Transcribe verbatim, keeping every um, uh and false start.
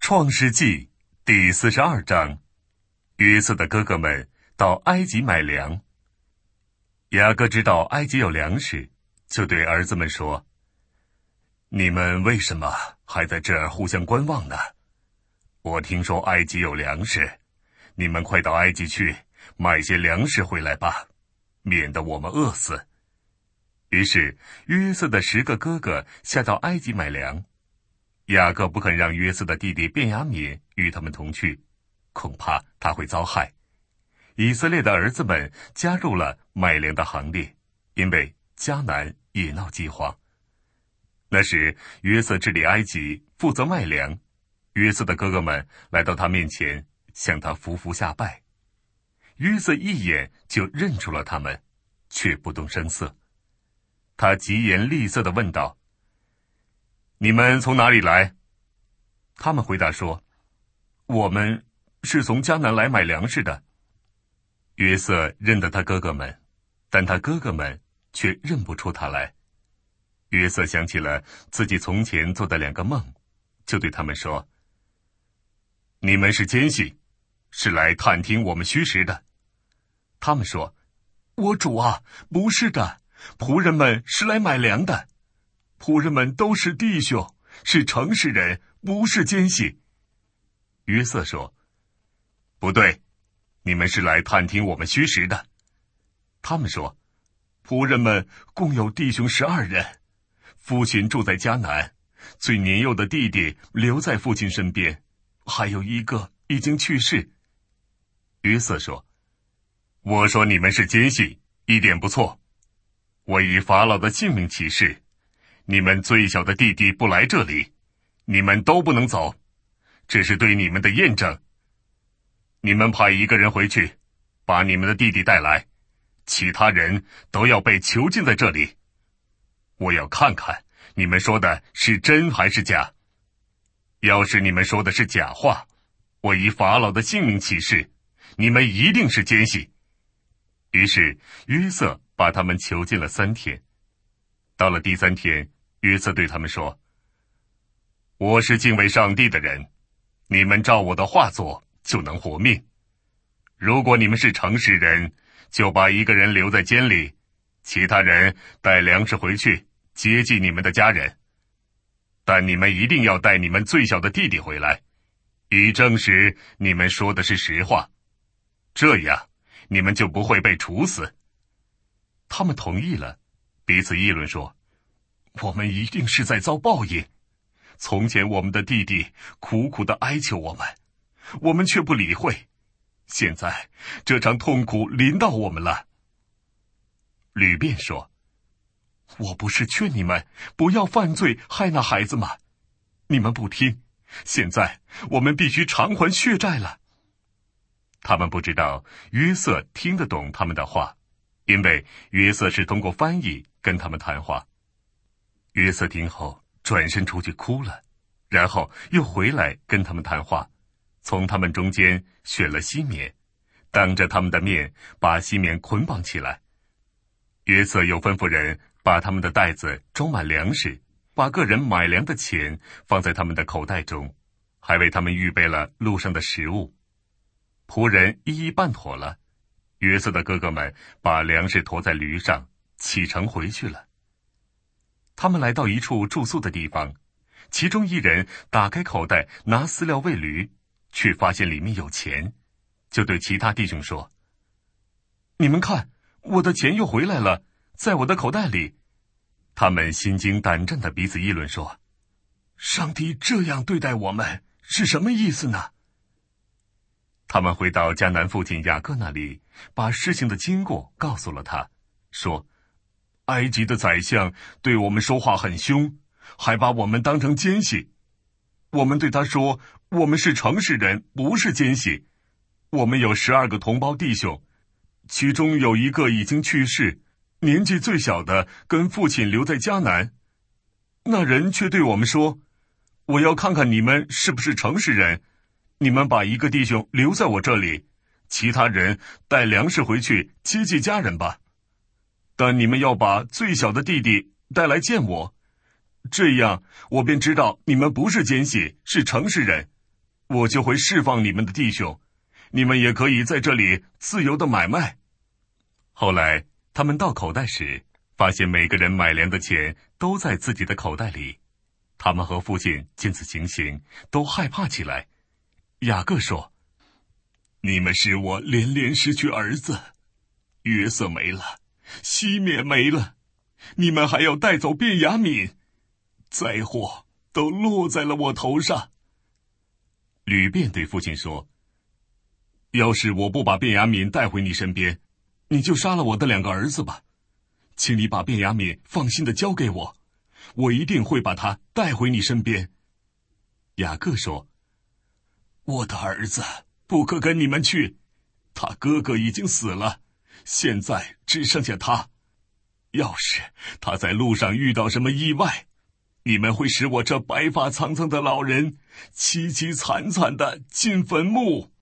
创世纪第四十二章，约瑟的哥哥们到埃及买粮。雅各知道埃及有粮食，就对儿子们说：你们为什么还在这儿互相观望呢？我听说埃及有粮食，你们快到埃及去买些粮食回来吧，免得我们饿死。于是约瑟的十个哥哥下到埃及买粮。雅各不肯让约瑟的弟弟便雅悯与他们同去，恐怕他会遭害。以色列的儿子们加入了买粮的行列，因为迦南也闹饥荒。那时约瑟治理埃及，负责卖粮。约瑟的哥哥们来到他面前，向他匍匐下拜。约瑟一眼就认出了他们，却不动声色。他疾言厉色地问道：你们从哪里来？他们回答说：我们是从迦南来买粮食的。约瑟认得他哥哥们，但他哥哥们却认不出他来。约瑟想起了自己从前做的两个梦，就对他们说：你们是奸细，是来探听我们虚实的。他们说：我主啊，不是的，仆人们是来买粮的。仆人们都是弟兄，是诚实人，不是奸细。约瑟说：不对，你们是来探听我们虚实的。他们说：仆人们共有弟兄十二人，父亲住在迦南，最年幼的弟弟留在父亲身边，还有一个已经去世。约瑟说：我说你们是奸细，一点不错。我以法老的性命起誓，你们最小的弟弟不来这里，你们都不能走，这是对你们的验证。你们派一个人回去，把你们的弟弟带来，其他人都要被囚禁在这里。我要看看你们说的是真还是假。要是你们说的是假话，我以法老的性命起誓，你们一定是奸细。于是约瑟把他们囚禁了三天。到了第三天，约瑟对他们说：我是敬畏上帝的人，你们照我的话做，就能活命。如果你们是诚实人，就把一个人留在监里，其他人带粮食回去接济你们的家人。但你们一定要带你们最小的弟弟回来，以证实你们说的是实话，这样你们就不会被处死。他们同意了，彼此议论说：我们一定是在遭报应。从前我们的弟弟苦苦地哀求我们，我们却不理会。现在这场痛苦临到我们了。吕便说：我不是劝你们不要犯罪害那孩子吗？你们不听，现在我们必须偿还血债了。他们不知道约瑟听得懂他们的话，因为约瑟是通过翻译跟他们谈话。约瑟听后转身出去哭了，然后又回来跟他们谈话，从他们中间选了西缅，当着他们的面把西缅捆绑起来。约瑟又吩咐人把他们的袋子装满粮食，把个人买粮的钱放在他们的口袋中，还为他们预备了路上的食物。仆人一一办妥了，约瑟的哥哥们把粮食驮在驴上，启程回去了。他们来到一处住宿的地方，其中一人打开口袋拿饲料喂驴，却发现里面有钱，就对其他弟兄说：你们看，我的钱又回来了，在我的口袋里。他们心惊胆战地彼此议论说：上帝这样对待我们是什么意思呢？他们回到迦南父亲雅各那里，把事情的经过告诉了他，说：埃及的宰相对我们说话很凶，还把我们当成奸细。我们对他说：我们是诚实人，不是奸细。我们有十二个同胞弟兄，其中有一个已经去世，年纪最小的跟父亲留在迦南。那人却对我们说：我要看看你们是不是诚实人，你们把一个弟兄留在我这里，其他人带粮食回去接济家人吧。但你们要把最小的弟弟带来见我，这样我便知道你们不是奸细，是诚实人， 我就会释放你们的弟兄，你们也可以在这里自由的买卖。”后来他们到口袋时，发现每个人买粮的钱都在自己的口袋里。他们和父亲见此情形，都害怕起来。雅各说：“你们使我连连失去儿子，约瑟没了，西缅没了，你们还要带走便雅悯，灾祸都落在了我头上。”吕便对父亲说：“要是我不把便雅悯带回你身边，你就杀了我的两个儿子吧。请你把便雅悯放心的交给我，我一定会把他带回你身边。”雅各说：“我的儿子不可跟你们去，他哥哥已经死了，现在只剩下他。要是他在路上遇到什么意外，你们会使我这白发苍苍的老人凄凄惨惨的进坟墓。”